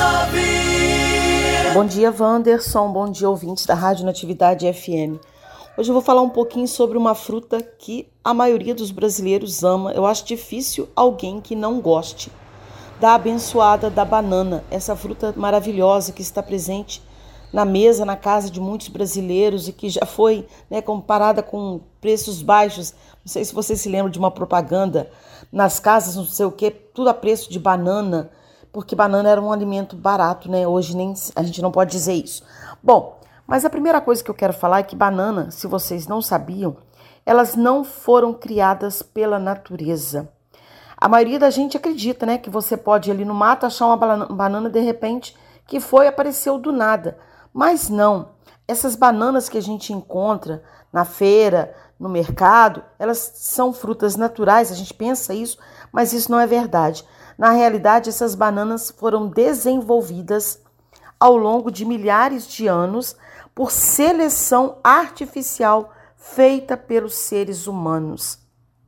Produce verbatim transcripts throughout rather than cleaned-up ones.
Bom dia, Wanderson. Bom dia, ouvintes da Rádio Natividade F M. Hoje eu vou falar um pouquinho sobre uma fruta que a maioria dos brasileiros ama. Eu acho difícil alguém que não goste da abençoada da banana, essa fruta maravilhosa que está presente na mesa, na casa de muitos brasileiros e que já foi, né, comparada com preços baixos. Não sei se você se lembra de uma propaganda nas casas, não sei o que, tudo a preço de banana, porque banana era um alimento barato, né? Hoje nem a gente não pode dizer isso. Bom, mas a primeira coisa que eu quero falar é que banana, se vocês não sabiam, elas não foram criadas pela natureza. A maioria da gente acredita, né, que você pode ir ali no mato achar uma banana de repente que foi apareceu do nada. Mas não. Essas bananas que a gente encontra na feira, no mercado, elas são frutas naturais, a gente pensa isso, mas isso não é verdade. Na realidade, essas bananas foram desenvolvidas ao longo de milhares de anos por seleção artificial feita pelos seres humanos.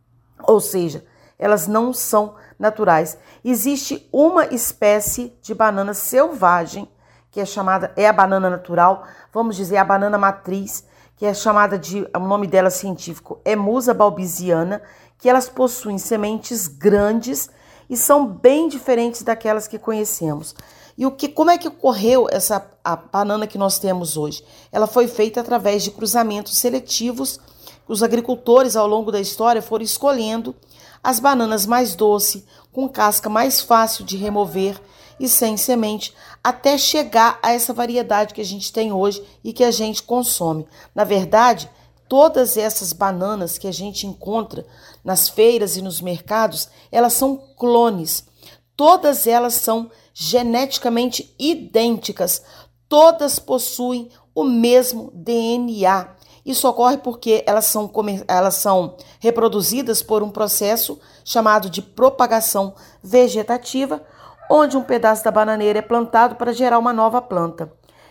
Ou seja, elas não são naturais. Existe uma espécie de banana selvagem, que é chamada, é a banana natural, vamos dizer a banana matriz, que é chamada de, o nome dela científico é Musa balbisiana, que elas possuem sementes grandes e são bem diferentes daquelas que conhecemos. E o que, como é que ocorreu essa a banana que nós temos hoje? Ela foi feita através de cruzamentos seletivos. Os agricultores, ao longo da história, foram escolhendo as bananas mais doces, com casca mais fácil de remover e sem semente, até chegar a essa variedade que a gente tem hoje e que a gente consome. Na verdade, todas essas bananas que a gente encontra nas feiras e nos mercados, elas são clones. Todas elas são geneticamente idênticas. Todas possuem o mesmo D N A. Isso ocorre porque elas são, elas são reproduzidas por um processo chamado de propagação vegetativa, onde um pedaço da bananeira é plantado para gerar uma nova planta.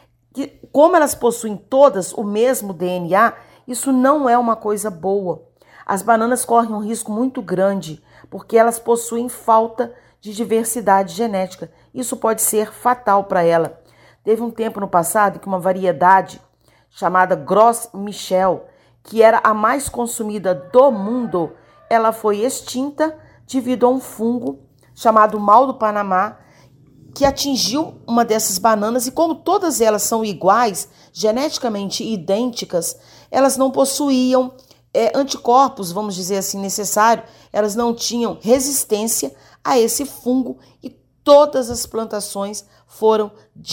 E como elas possuem todas o mesmo D N A, isso não é uma coisa boa. As bananas correm um risco muito grande, porque elas possuem falta de diversidade genética. Isso pode ser fatal para ela. Teve um tempo no passado que uma variedade chamada Gros Michel, que era a mais consumida do mundo, ela foi extinta devido a um fungo chamado mal do Panamá, que atingiu uma dessas bananas e como todas elas são iguais, geneticamente idênticas, elas não possuíam é, anticorpos, vamos dizer assim, necessário, elas não tinham resistência a esse fungo e todas as plantações foram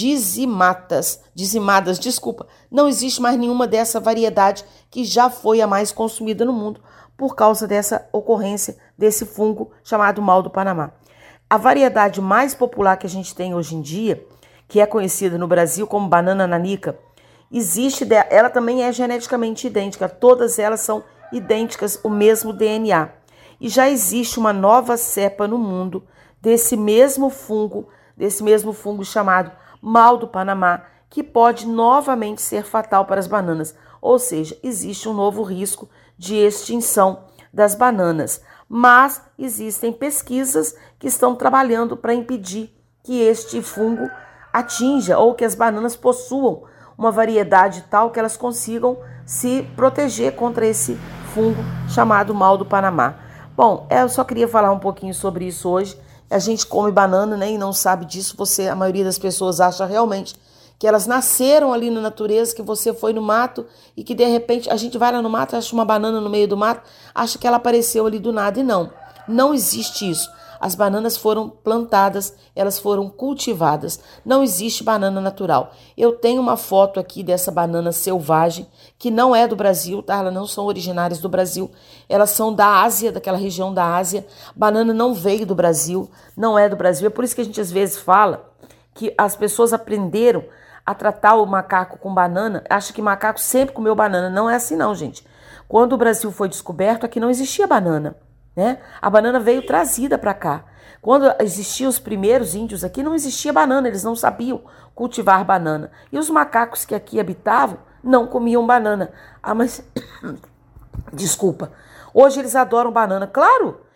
dizimadas, dizimadas, desculpa, não existe mais nenhuma dessa variedade que já foi a mais consumida no mundo por causa dessa ocorrência desse fungo chamado mal do Panamá. A variedade mais popular que a gente tem hoje em dia, que é conhecida no Brasil como banana nanica, existe, ela também é geneticamente idêntica, todas elas são idênticas, o mesmo D N A. E já existe uma nova cepa no mundo desse mesmo fungo, desse mesmo fungo chamado mal do Panamá, que pode novamente ser fatal para as bananas. Ou seja, existe um novo risco de extinção das bananas. Mas existem pesquisas que estão trabalhando para impedir que este fungo atinja ou que as bananas possuam uma variedade tal que elas consigam se proteger contra esse fungo chamado mal do Panamá. Bom, eu só queria falar um pouquinho sobre isso hoje. A gente come banana, né, e não sabe disso. Você, a maioria das pessoas acha realmente que elas nasceram ali na natureza, que você foi no mato e que de repente a gente vai lá no mato, acha uma banana no meio do mato, acha que ela apareceu ali do nada e não. Não existe isso. As bananas foram plantadas, elas foram cultivadas. Não existe banana natural. Eu tenho uma foto aqui dessa banana selvagem, que não é do Brasil, tá? Elas não são originárias do Brasil. Elas são da Ásia, daquela região da Ásia. Banana não veio do Brasil, não é do Brasil. É por isso que a gente às vezes fala que as pessoas aprenderam a tratar o macaco com banana, acha que macaco sempre comeu banana. Não é assim não, gente. Quando o Brasil foi descoberto, aqui não existia banana, né? A banana veio trazida para cá. Quando existiam os primeiros índios aqui, não existia banana, eles não sabiam cultivar banana. E os macacos que aqui habitavam não comiam banana. Ah, mas... Desculpa. Hoje eles adoram banana. Claro,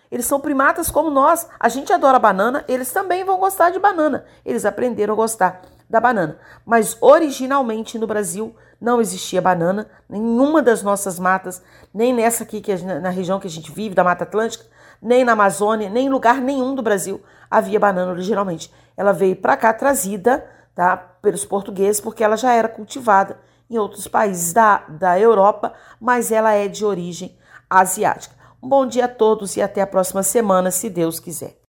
Eles são primatas como nós. A gente adora banana, eles também vão gostar de banana. Eles aprenderam a gostar da banana. Mas originalmente no Brasil não existia banana, nenhuma das nossas matas, nem nessa aqui, que é na região que a gente vive, da Mata Atlântica, nem na Amazônia, nem em lugar nenhum do Brasil havia banana originalmente. Ela veio para cá trazida, tá, pelos portugueses, porque ela já era cultivada em outros países da, da Europa, mas ela é de origem asiática. Um bom dia a todos e até a próxima semana, se Deus quiser.